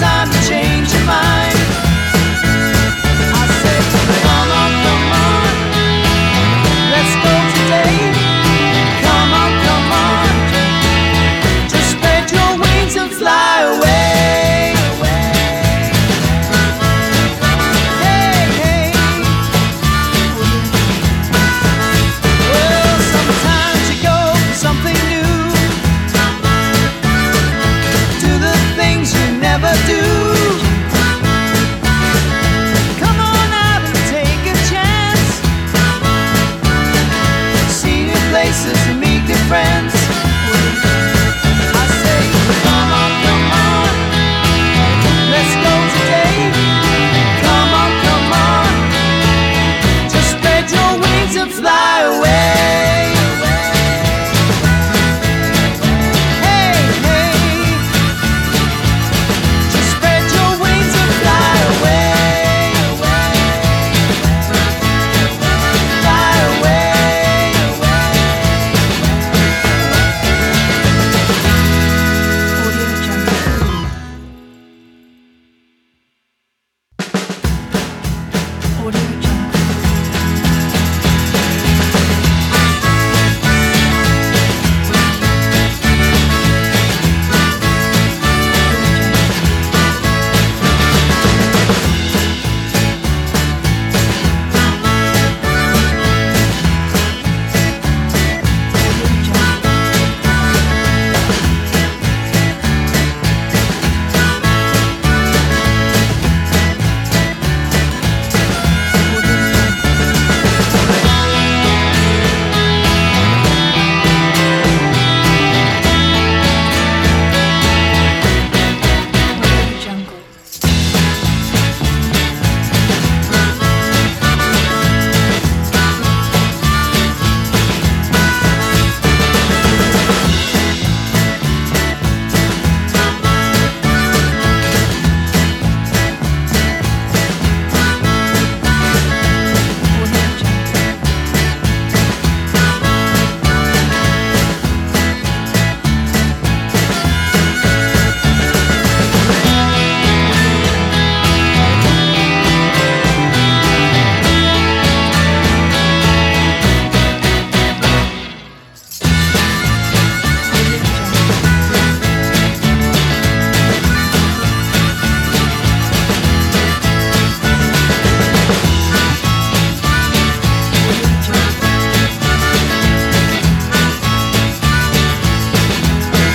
time to change your mind. I say, come on, let's go today. Come on, just spread your wings and fly away. Hey, hey. Well, sometimes you go for something new, do the things you never do. Come on out and take a chance, see new places and meet good friends. I say, come on, let's go today. Come on, just spread your wings and fly away. Hey, hey, just spread your wings and fly away. Fly away. Audio Jungle.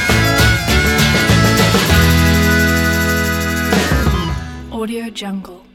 Audio Jungle.